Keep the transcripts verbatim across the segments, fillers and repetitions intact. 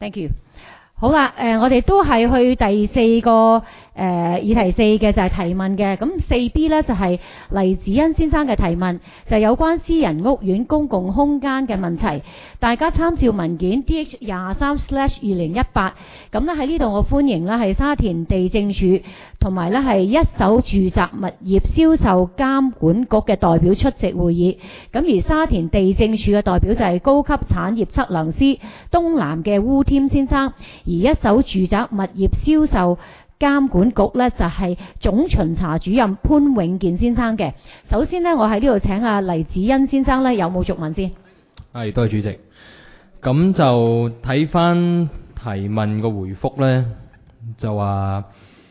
Thank you。好啦，誒、呃，我哋都係去第四個誒、呃、議題四嘅就係提問嘅。咁四 B 呢，就係、是、黎子欣先生嘅提問，就係、有關私人屋苑公共空間嘅問題。大家參照文件 D H 廿三 slash 二零一八。咁呢喺呢度我歡迎呢係沙田地政署同埋呢係一手住宅物業銷售監管局嘅代表出席會議。咁而沙田地政署嘅代表就係高級產業測量師東南嘅烏添先生。而一手住宅物業銷售監管局呢，就係、是、總巡查主任潘永健先生嘅。首先呢，我喺呢度請阿黎子欣先生呢，有冇續問先？ 係，多謝主席。咁就睇翻提問個回覆呢，就話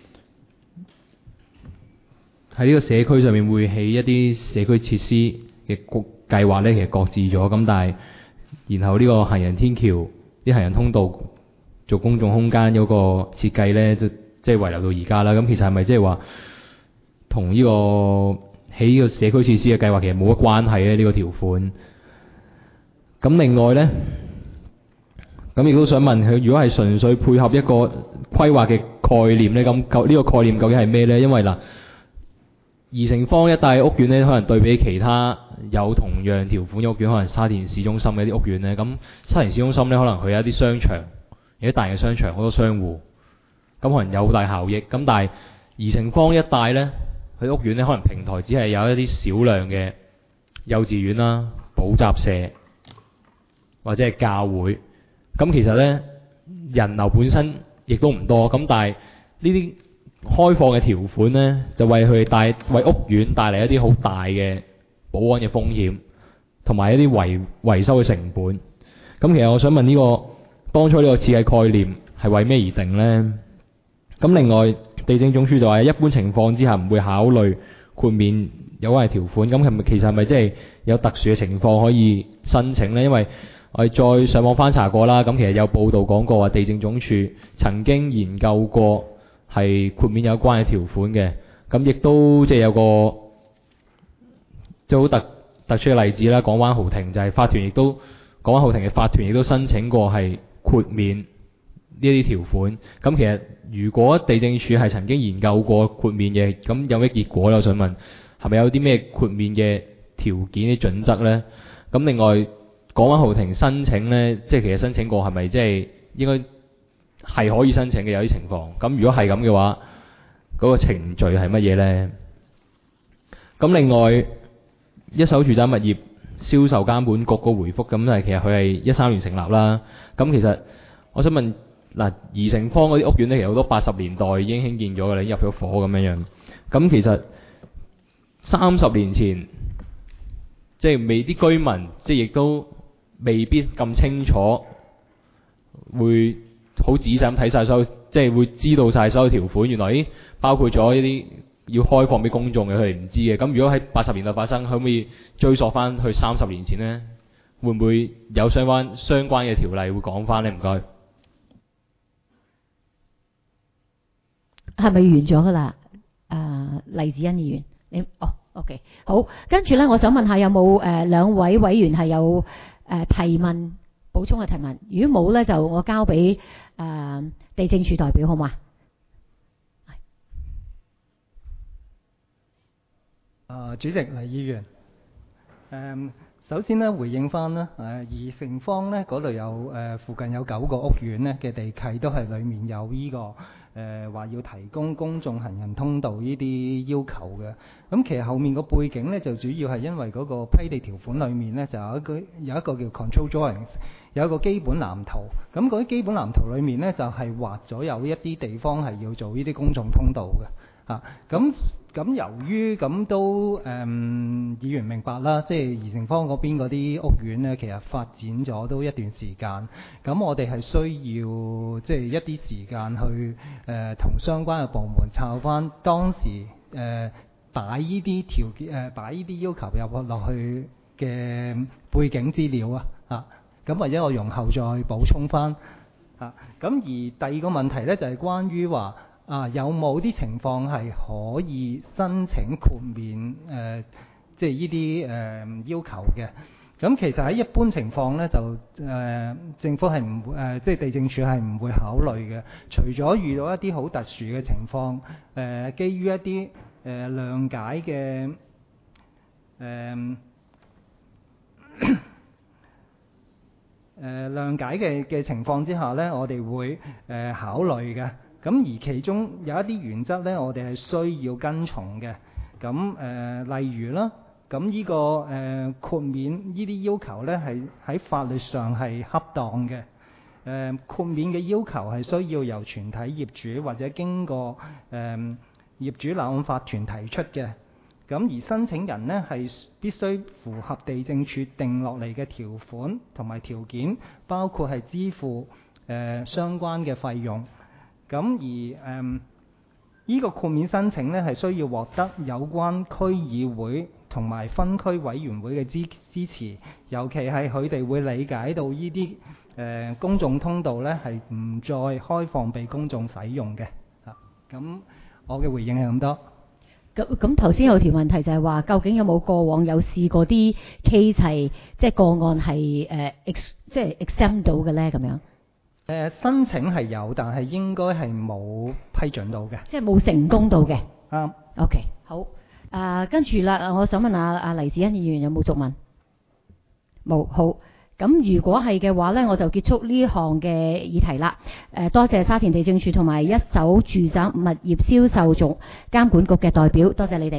喺呢個社區上面會起一啲社區設施嘅計劃呢，其實擱置咗。咁但係然後呢個行人天橋、啲行人通道做公眾空間嗰個設計呢，就即係遺留到而家啦。咁其實係咪即係話同呢個起呢個社區設施嘅計劃其實冇乜關係呢？呢個條款。咁另外呢，咁亦都想問佢，如果係純粹配合一個規劃嘅概念呢，咁究呢個概念究竟係咩呢？因為嗱，怡誠坊一帶屋苑呢，可能對比其他有同樣條款嘅屋苑，可能沙田市中心嘅一啲屋苑呢，咁沙田市中心呢，可能佢有一啲商場。有啲大型商場，好多商戶，咁可能有好大效益。咁但係怡誠坊一帶呢，佢屋苑呢，可能平台只係有一啲少量嘅幼稚園啦、補習社或者係教會。咁其實呢，人流本身亦都唔多。咁但係呢啲開放嘅條款呢，就為佢帶為屋苑帶嚟一啲好大嘅保安嘅風險，同埋一啲維維修嘅成本。咁其實我想問呢個。當初呢個設計概念係為咩而定呢？咁另外地政總署就話一般情況之下唔會考慮豁免有關嘅條款。咁係咪其實係咪即係有特殊嘅情況可以申請呢？因為我哋再上網翻查過啦，咁其實有報道講過話地政總署曾經研究過係豁免有關嘅條款嘅。咁亦都即係有個即係好特突出嘅例子啦，港灣豪庭就係法團亦都港灣豪庭嘅法團亦都申請過係豁免呢啲條款。咁其實如果地政署係曾經研究過豁免嘅，咁有咩結果咧？我想問係咪有啲咩豁免嘅條件啲準則呢？咁另外港灣豪庭申請呢，即係其實申請過係咪即係應該係可以申請嘅？有啲情況。咁如果係咁嘅話，嗰個程序係乜嘢呢？咁另外一手住宅物業銷售監管局個回覆，咁係其實佢係一三年成立啦。咁其實我想問嗱，怡誠坊嗰啲屋苑咧，其實好多八十年代已經興建咗嘅啦，已經入咗伙咁樣樣。咁其實三十年前，即係未啲居民，即係亦都未必咁清楚，會好仔細咁睇晒所有，即係會知道晒所有條款。原來咦，包括咗一啲要開放俾公眾嘅，佢哋唔知嘅。咁如果喺八十年代發生，可唔可以追溯翻去三十年前呢？會唔會有相關相關嘅條例會講翻呢？唔該。 係咪完咗噶啦？誒、呃，黎子欣議員，你哦 ，OK， 好。跟住呢，我想問下有冇誒兩位委員係有誒、呃、提問補充嘅提問？如果冇呢，就我交俾誒、呃、地政署代表好嘛？ 啊，主席黎議員，誒、嗯。首先咧，回應翻咧，誒怡誠坊咧嗰度有誒、呃、附近有九個屋苑咧嘅地契都係裡面有呢、這個誒話、呃、要提供公眾行人通道呢啲要求嘅。咁、嗯、其實後面個背景咧就主要係因為嗰個批地條款裡面咧就有一個有一個叫 control drawings， 有一個基本藍圖。咁嗰啲基本藍圖裡面咧就係、是、畫咗有一啲地方係要做呢啲公眾通道嘅。嚇、啊，咁。咁由於咁都誒、嗯，議員明白啦，即係怡誠坊嗰邊嗰啲屋苑呢，其實發展咗都一段時間。咁我哋係需要即係一啲時間去誒同、呃、相關嘅部門抄翻當時誒擺依啲條件誒擺依啲要求入落去嘅背景資料啊嚇。咁或者我容後再補充翻嚇。咁、啊、而第二個問題呢，就係、是、關於話。啊，有冇啲情況係可以申請豁免誒、呃，即係呢啲誒要求嘅？ 咁其實喺一般情況咧，就誒、呃、政府係唔會誒，即係地政署係唔會考慮嘅。除咗遇到一啲好特殊嘅情況，誒、呃、基於一啲誒、呃、諒解嘅誒、呃、誒諒解嘅嘅情況之下咧，我哋會誒、呃、考慮嘅。咁而其中有一啲原則咧，我哋係需要跟從嘅。咁誒、呃、例如啦。咁呢、這個誒、呃、豁免呢啲要求呢，係喺法律上係恰當嘅。誒、呃、豁免嘅要求係需要由全體業主或者經過誒、呃、業主立案法團提出嘅。咁而申請人呢，係必須符合地政署定落嚟嘅條款同埋條件，包括係支付誒、呃、相關嘅費用。咁而誒。呃呢個豁免申請呢，係需要獲得有關區議會同埋分區委員會嘅支支持，尤其係佢哋會理解到呢啲誒公眾通道呢係唔再開放俾公眾使用嘅。啊，咁我嘅回應係咁多。 咁咁頭先有條問題就係話，究竟有冇過往有試過啲 case 係即係個案係誒、呃、ex 即係 exempt 到嘅呢？咁樣？ 誒、呃、申請係有，但係應該係冇批准到嘅， 即係冇成功到嘅。 啱。 OK，好。誒跟住啦，我想問下阿黎智恩議員有冇續問？冇。好。咁如果係嘅話呢，我就結束呢項嘅議題啦。誒、呃、多謝沙田地政署同埋一手住宅物業銷售總監管局嘅代表，多謝你哋。